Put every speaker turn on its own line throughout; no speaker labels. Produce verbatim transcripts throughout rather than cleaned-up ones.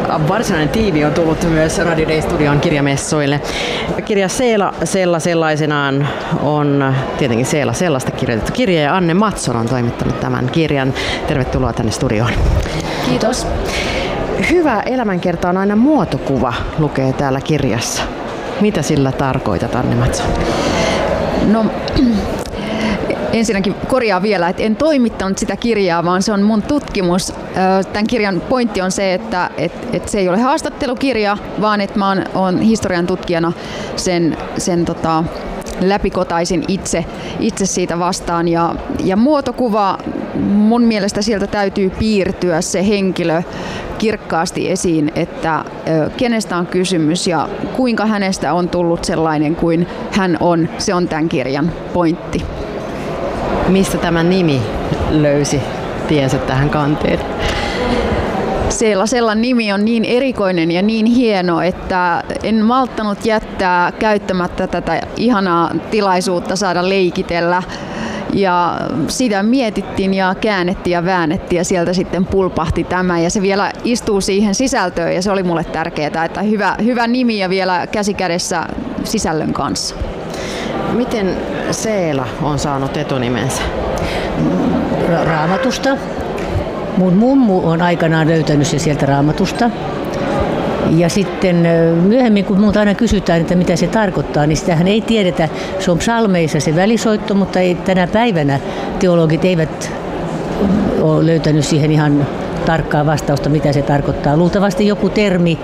varsinainen tiimi on tullut myös Radio Day-studion kirjamessuille. Kirja Seela Sella sellaisenaan on tietenkin Seela Sellasta kirjoitettu kirja ja Anne Mattsson on toimittanut tämän kirjan. Tervetuloa tänne studioon.
Kiitos.
Hyvä elämänkerta on aina muotokuva, lukee täällä kirjassa. Mitä sillä tarkoitat, Anne Mattsson?
No, ensinnäkin korjaan vielä, että en toimittanut sitä kirjaa, vaan se on mun tutkimus. Tämän kirjan pointti on se, että, että se ei ole haastattelukirja, vaan että mä oon historian tutkijana sen, sen tota, läpikotaisin itse, itse siitä vastaan. Ja, ja muotokuva, mun mielestä sieltä täytyy piirtyä se henkilö kirkkaasti esiin, että kenestä on kysymys ja kuinka hänestä on tullut sellainen kuin hän on. Se on tämän kirjan pointti.
Mistä tämä nimi löysi tiensä tähän kanteen?
Seela Sellan nimi on niin erikoinen ja niin hieno, että en malttanut jättää käyttämättä tätä ihanaa tilaisuutta saada leikitellä. Ja sitä mietittiin ja käännettiin ja väännettiin ja sieltä sitten pulpahti tämä ja se vielä istuu siihen sisältöön ja se oli mulle tärkeää, että hyvä, hyvä nimi ja vielä käsikädessä sisällön kanssa.
Miten Seela on saanut etunimensä?
Ra- raamatusta. Mun mummu on aikanaan löytänyt se sieltä Raamatusta. Ja sitten myöhemmin, kun minulta aina kysytään, että mitä se tarkoittaa, niin sitähän ei tiedetä. Se on psalmeissa se välisoitto, mutta ei, tänä päivänä teologit eivät ole löytänyt siihen ihan tarkkaa vastausta, mitä se tarkoittaa. Luultavasti joku termi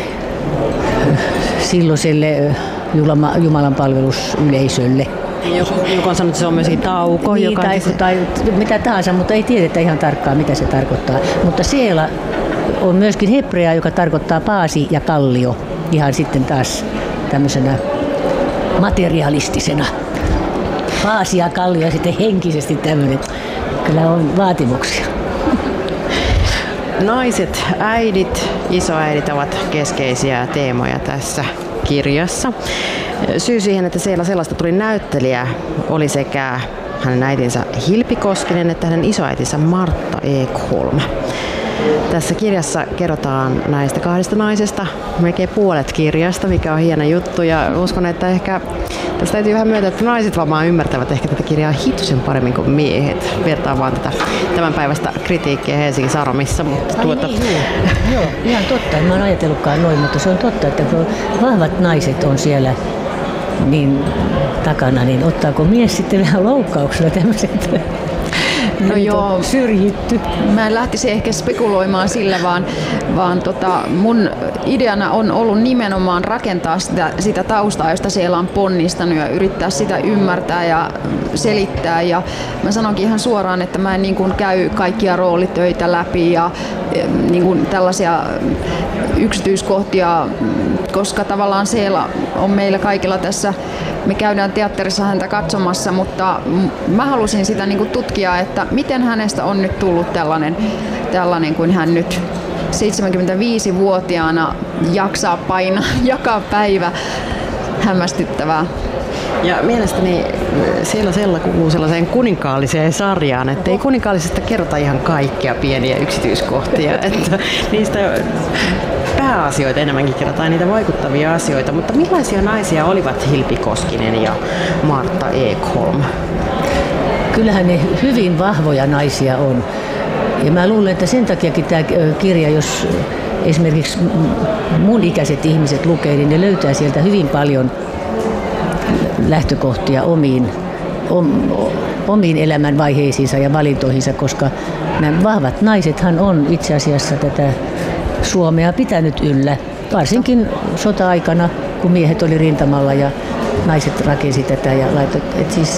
silloiselle Jumalan palvelusyleisölle.
Joku, joku on sanonut, että se on myöskin tauko.
Niin,
joka
tai,
se...
tai mitä tahansa, mutta ei tiedetä ihan tarkkaan, mitä se tarkoittaa. Mutta Seela on myöskin hebrea, joka tarkoittaa paasi ja kallio. Ihan sitten taas tämmöisenä materialistisena. Paasi ja kallio ja sitten henkisesti tämmöinen. Kyllä on vaatimuksia.
Naiset, äidit, isoäidit ovat keskeisiä teemoja tässä kirjassa. Syy siihen, että Seela Sellasta tuli näyttelijä, oli sekä hänen äitinsä Hilpi Koskinen että hänen isoäitinsä Martta Ekholm. Tässä kirjassa kerrotaan näistä kahdesta naisesta, melkein puolet kirjasta, mikä on hieno juttu. Ja uskon, että ehkä tästä täytyy vähän myöntää, että naiset varmaan ymmärtävät ehkä tätä kirjaa hitusen paremmin kuin miehet. Vertaan vaan tätä tämän päivästä kritiikkiä Helsingin Sanomissa. Mutta tuota...
niin, joo. joo, ihan totta. En mä oon ajatellutkaan noin, mutta se on totta, että kun vahvat naiset on siellä niin takana, niin ottaako mies sitten vähän loukkauksella tämmöiset?
No joo,
syrjitty.
Mä en lähtisi ehkä spekuloimaan sillä, vaan, vaan tota, mun ideana on ollut nimenomaan rakentaa sitä, sitä taustaa, josta siellä on ponnistanut ja yrittää sitä ymmärtää ja selittää. Ja mä sanonkin ihan suoraan, että mä en niin kuin käy kaikkia roolitöitä läpi ja niin kuin tällaisia yksityiskohtia, koska tavallaan Seela on meillä kaikilla tässä. Me käydään teatterissa häntä katsomassa, mutta mä halusin sitä niin kuin tutkia, että miten hänestä on nyt tullut tällainen, tällainen kuin hän nyt seitsemänkymmentäviisivuotiaana jaksaa painaa joka päivä. Hämmästyttävää.
Ja mielestäni Seela Sella kuuluu sellaiseen kuninkaalliseen sarjaan, että ei kuninkaallisesta kerrota ihan kaikkia pieniä yksityiskohtia, että niistä pääasioita enemmänkin kerrotaan, niitä vaikuttavia asioita, mutta millaisia naisia olivat Hilpi Koskinen ja Martta Ekholm?
Kyllähän ne hyvin vahvoja naisia on. Ja mä luulen, että sen takiakin tämä kirja, jos esimerkiksi mun ikäiset ihmiset lukee, niin ne löytää sieltä hyvin paljon lähtökohtia omiin, om, omiin elämänvaiheisiinsa ja valintoihinsa, koska nämä vahvat naisethan on itse asiassa tätä Suomea pitänyt yllä, varsinkin sota-aikana, kun miehet oli rintamalla ja naiset rakensi tätä ja laitot, et siis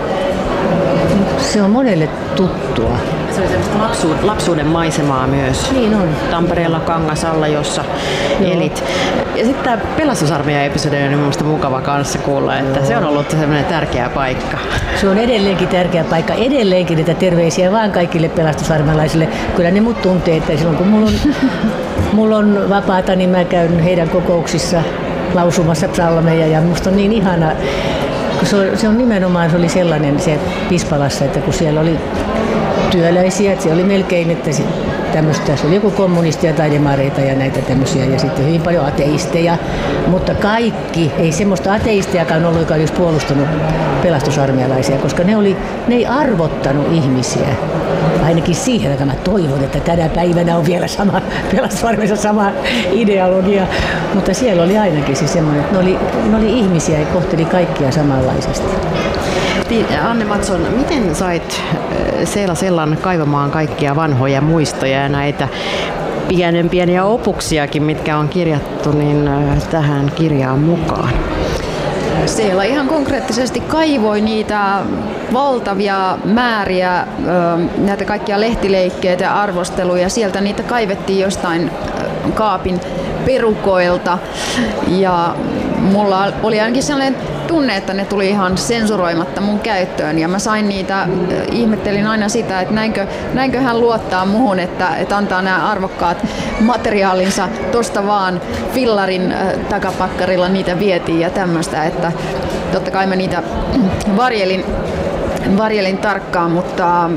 se on monelle tuttua.
Se oli semmoista lapsuuden, lapsuuden maisemaa myös.
Niin on.
Tampereella Kangasalla, jossa Joo. elit. Ja sitten tämä pelastusarmeijan episodi on minusta mukava kanssa kuulla, että Joo. se on ollut semmoinen tärkeä paikka.
Se on edelleenkin tärkeä paikka. Edelleenkin niitä terveisiä vaan kaikille pelastusarmeilaisille. Kyllä ne mut tuntee, että silloin kun mulla on, mulla on vapaata, niin mä käyn heidän kokouksissa lausumassa psalmeja ja musta on niin ihana. Se on, se on nimenomaan se oli sellainen se Pispalassa, että kun siellä oli työläisiä, että se oli melkein, että tämmöistä. Se oli joku kommunistia tai demareita ja näitä tämmöisiä ja sitten hyvin paljon ateisteja. Mutta kaikki, ei semmoista ateistejakaan ollut, joka olisi puolustanut pelastusarmealaisia, koska ne, oli, ne ei arvottanut ihmisiä. Ainakin siihen, että mä toivon, että tänä päivänä on vielä sama pelastusarmeessa sama ideologia. Mutta siellä oli ainakin siis semmoinen, että ne oli, ne oli ihmisiä ja kohteli kaikkia samanlaisesti.
Anne Mattsson, miten sait Seela Sellan kaivamaan kaikkia vanhoja muistoja ja näitä pienen pieniä opuksiakin, mitkä on kirjattu, niin tähän kirjaan mukaan?
Seela ihan konkreettisesti kaivoi niitä valtavia määriä, näitä kaikkia lehtileikkeitä ja arvosteluja. Sieltä niitä kaivettiin jostain kaapin perukoilta ja mulla oli ainakin sellainen tunne, että ne tuli ihan sensuroimatta mun käyttöön ja mä sain niitä, ihmettelin aina sitä, että näinkö, näinkö hän luottaa muhun, että, että antaa nämä arvokkaat materiaalinsa tosta vaan fillarin takapakkarilla niitä vietiin ja tämmöistä, että totta kai mä niitä varjelin varjelin tarkkaan, mutta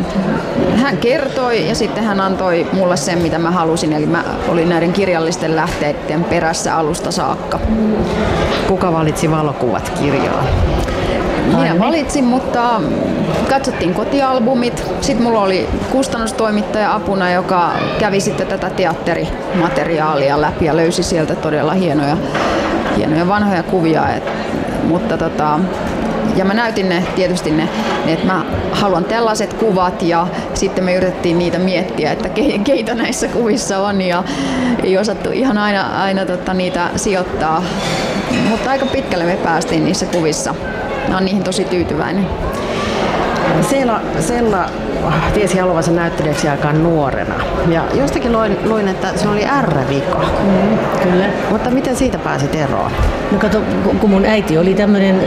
hän kertoi ja sitten hän antoi mulle sen, mitä mä halusin, eli mä olin näiden kirjallisten lähteiden perässä alusta saakka.
Kuka valitsi valokuvat kirjaan?
Minä valitsin, mutta katsottiin kotialbumit. Sitten mulla oli kustannustoimittaja apuna, joka kävi sitten tätä teatterimateriaalia läpi ja löysi sieltä todella hienoja, hienoja vanhoja kuvia. Et, mutta tota, ja mä näytin ne, tietysti ne, ne, että mä haluan tällaiset kuvat ja sitten me yritettiin niitä miettiä, että keitä näissä kuvissa on ja ei osattu ihan aina, aina tota, niitä sijoittaa. Mutta aika pitkälle me päästiin niissä kuvissa. Mä oon niihin tosi tyytyväinen.
Seela Sella tiesi haluavansa näyttelijäksi aikaan nuorena. Ja jostakin luin, luin että se oli ärrävika.
Mm, kyllä.
Mutta miten siitä pääsit eroon?
No kato, kun mun äiti oli tämmöinen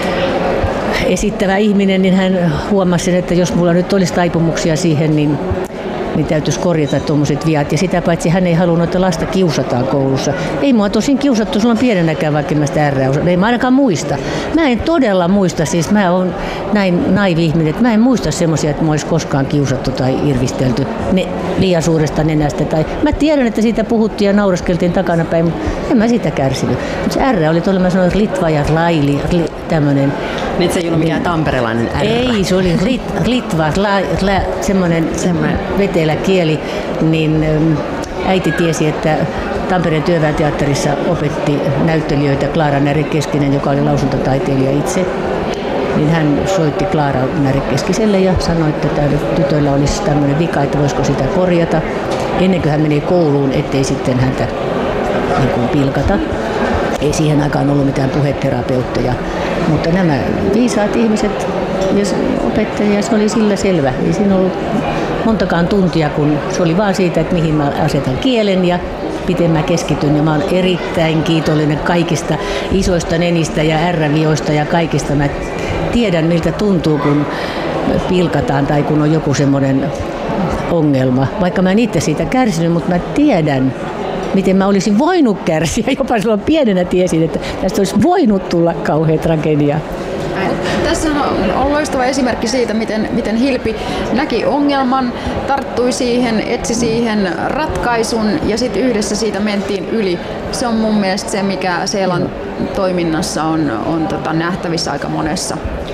esittävä ihminen, niin hän huomasi, että jos mulla nyt olisi taipumuksia siihen, niin, niin täytyisi korjata tuommoiset viat. Ja sitä paitsi hän ei halunnut, että lasta kiusataan koulussa. Ei mua tosin kiusattu silloin pienenäkään, vaikka mä sitä ärrää osaan. Ei mä ainakaan muista. Mä en todella muista, siis mä oon näin naivi ihminen, että mä en muista semmoisia, että mä olisi koskaan kiusattu tai irvistelty ne, liian suuresta nenästä. Tai mä tiedän, että siitä puhuttiin ja nauraskeltiin takanapäin, mutta en mä sitä kärsinyt. Mutta se ärrä oli tuolla, mä sanoin, Litva ja Laili, tämmönen.
Niin se ei ollut mikään tamperelainen ärrä.
Ei, se oli lit, Litva, la, la, semmoinen, semmoinen vetelä kieli, niin äiti tiesi, että Tampereen työväenteatterissa opetti näyttelijöitä Klaara Närikeskinen, joka oli lausuntataiteilija itse. Niin hän soitti Klaara Närikeskiselle ja sanoi, että täällä tytöllä olisi tämmöinen vika, että voisiko sitä korjata. Ennen kuin hän meni kouluun, ettei sitten häntä niin kuin pilkata. Ei siihen aikaan ollut mitään puheterapeutteja, mutta nämä viisaat ihmiset ja opettajia, se oli sillä selvä. Ei siinä ollut montakaan tuntia, kun se oli vaan siitä, että mihin mä asetan kielen ja miten mä keskityn. Ja mä oon erittäin kiitollinen kaikista isoista nenistä ja ärrävioista ja kaikista. Mä tiedän, miltä tuntuu, kun pilkataan tai kun on joku semmoinen ongelma. Vaikka mä en itse siitä kärsinyt, mutta mä tiedän, miten mä olisin voinut kärsiä. Jopa silloin pienenä tiesin, että tästä olisi voinut tulla kauhea tragedia.
Tässä on loistava esimerkki siitä, miten, miten Hilpi näki ongelman, tarttui siihen, etsi siihen ratkaisun ja sitten yhdessä siitä mentiin yli. Se on mun mielestä se, mikä Seelan toiminnassa on, on tota, nähtävissä aika monessa.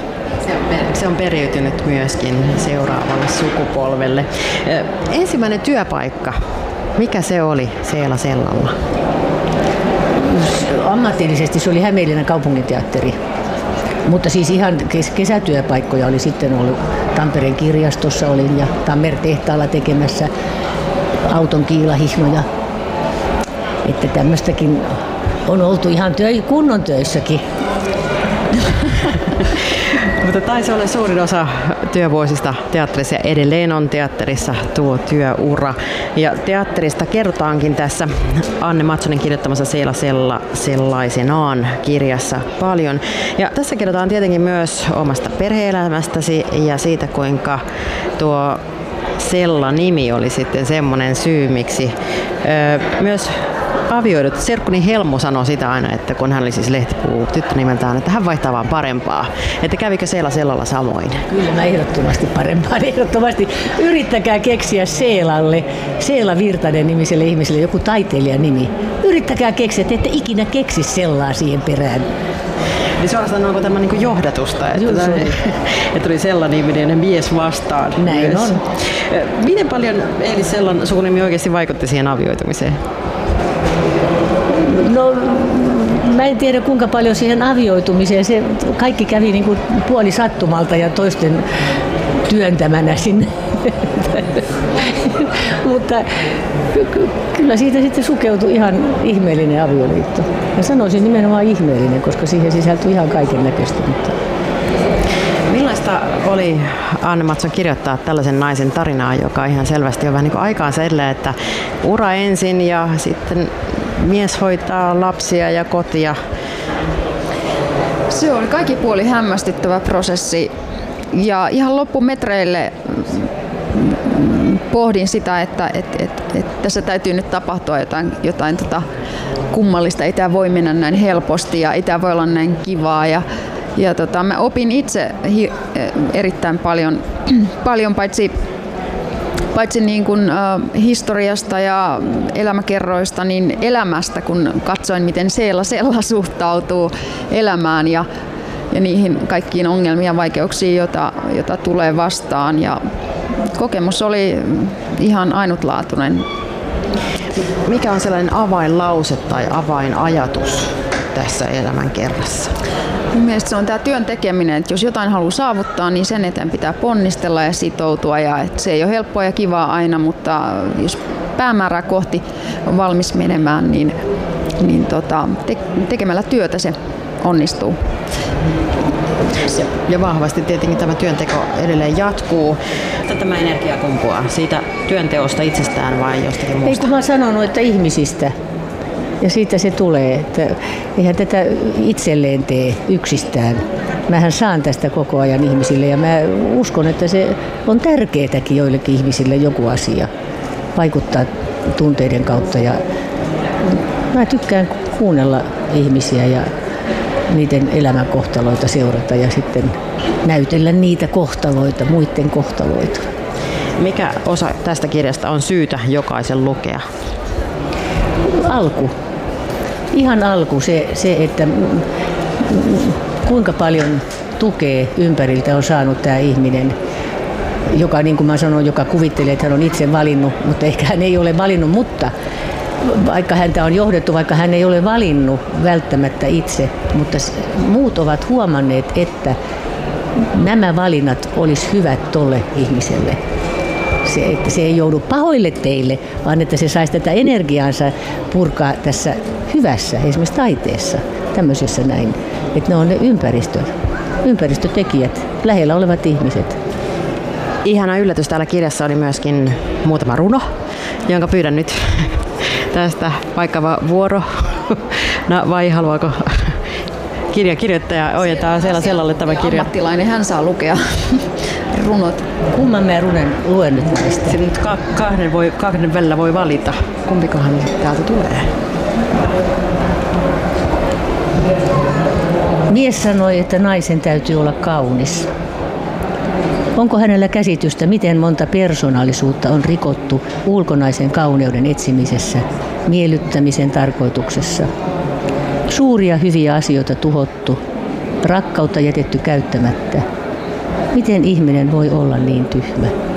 Se on periytynyt myöskin seuraavalle sukupolvelle. Ensimmäinen työpaikka. Mikä se oli Seela Sellalla?
Ammatillisesti se oli Hämeenlinnan kaupunginteatteri. Mutta siis ihan kesätyöpaikkoja oli sitten ollut. Tampereen kirjastossa olin ja Tammer-tehtaalla tekemässä auton kiilahihnoja. Että tämmöistäkin on oltu ihan työ, kunnon töissäkin.
Mutta taisi olla suurin osa työvuosista teatterissa ja edelleen on teatterissa tuo työura. Ja teatterista kerrotaankin tässä Anne Matssonin kirjoittamassa Seela Sella sellaisenaan kirjassa paljon. Ja tässä kerrotaan tietenkin myös omasta perhe-elämästäsi ja siitä, kuinka tuo Sella-nimi oli sitten semmoinen syy, miksi myös avioidut. Serkkuni Helmu sanoi sitä aina, että kun hän oli siis lehtipuu tyttö nimeltään, että hän vaihtaa vaan parempaa. Että kävikö Seela Sellalla samoin?
Kyllä mä ehdottomasti parempaan. Ehdottomasti yrittäkää keksiä Seelalle, Seela Virtanen nimiselle ihmiselle joku taiteilijan nimi. Yrittäkää keksiä, että ette ikinä keksi Sellaa siihen perään.
Niin suorastaan onko tämä niin johdatusta, että,
Juuri,
tämä, että tuli Sella-niminen mies vastaan.
Näin
myös.
on.
Miten paljon Elis Sellan sukunimi oikeasti vaikutti siihen avioitumiseen?
No, mä en tiedä kuinka paljon siihen avioitumiseen. Se kaikki kävi niin kuin puoli sattumalta ja toisten työntämänä sinne. Mutta kyllä siitä sitten sukeutui ihan ihmeellinen avioliitto. Ja sanoisin nimenomaan ihmeellinen, koska siihen sisältyi ihan kaiken näköistä.
Millaista oli Anne Mattsson kirjoittaa tällaisen naisen tarinaa, joka ihan selvästi on vähän niin kuin aikaansa edellä, että ura ensin ja sitten mies hoitaa lapsia ja kotia?
Se oli kaikki puoli hämmästyttävä prosessi ja ihan loppumetreille pohdin sitä, että et, et, et tässä täytyy nyt tapahtua jotain, jotain tota kummallista. Ei tämä voi mennä näin helposti ja ei tämä voi olla näin kivaa. Ja, ja tota, mä opin itse hi, erittäin paljon, paljon paitsi, paitsi niin kuin, äh, historiasta ja elämäkerroista, niin elämästä, kun katsoin, miten Seela Sella suhtautuu elämään ja, ja niihin kaikkiin ongelmiin ja vaikeuksiin, joita, joita tulee vastaan. Ja kokemus oli ihan ainutlaatuinen.
Mikä on sellainen avainlause tai avainajatus tässä elämänkerrassa?
Mun mielestä se on tämä työn tekeminen, että jos jotain haluaa saavuttaa, niin sen eteen pitää ponnistella ja sitoutua. Ja että se ei ole helppoa ja kivaa aina, mutta jos päämäärää kohti on valmis menemään, niin, niin tota, te- tekemällä työtä se onnistuu.
Ja vahvasti tietenkin tämä työnteko edelleen jatkuu. Tämä energia kumpuaa siitä työnteosta itsestään vai jostakin muusta?
Ei kun mä oon sanonut, että ihmisistä. Ja siitä se tulee, että eihän tätä itselleen tee yksistään. Mähän saan tästä koko ajan ihmisille ja mä uskon, että se on tärkeätäkin joillekin ihmisille joku asia. Vaikuttaa tunteiden kautta ja mä tykkään kuunnella ihmisiä ja niiden elämänkohtaloita seurata ja sitten näytellä niitä kohtaloita, muiden kohtaloita.
Mikä osa tästä kirjasta on syytä jokaisen lukea?
Alku. Ihan alku se, se että kuinka paljon tukea ympäriltä on saanut tämä ihminen, joka, niin kuin mä sanoin, joka kuvittelee, että hän on itse valinnut, mutta ehkä hän ei ole valinnut, mutta vaikka häntä on johdettu, vaikka hän ei ole valinnut välttämättä itse, mutta muut ovat huomanneet, että nämä valinnat olisi hyvät tolle ihmiselle. Se, että se ei joudu pahoille teille, vaan että se saisi tätä energiaansa purkaa tässä hyvässä, esimerkiksi taiteessa, tämmöisessä näin. Että ne on ne ympäristö, ympäristötekijät, lähellä olevat ihmiset.
Ihana yllätys täällä kirjassa oli myöskin muutama runo, jonka pyydän nyt tästä vaikka vuoro. No, vai haluaako kirjakirjoittaja ojentaa Seela Sellalle tämä kirja?
Ammattilainen, hän saa lukea runot.
Kumman mä runen luen nyt näistä?
Se nyt ka- kahden, voi, kahden välillä voi valita. Kumpikohan täältä tulee?
Mies sanoi, että naisen täytyy olla kaunis. Onko hänellä käsitystä, miten monta persoonallisuutta on rikottu ulkonaisen kauneuden etsimisessä, miellyttämisen tarkoituksessa? Suuria hyviä asioita tuhottu, rakkautta jätetty käyttämättä. Miten ihminen voi olla niin tyhmä?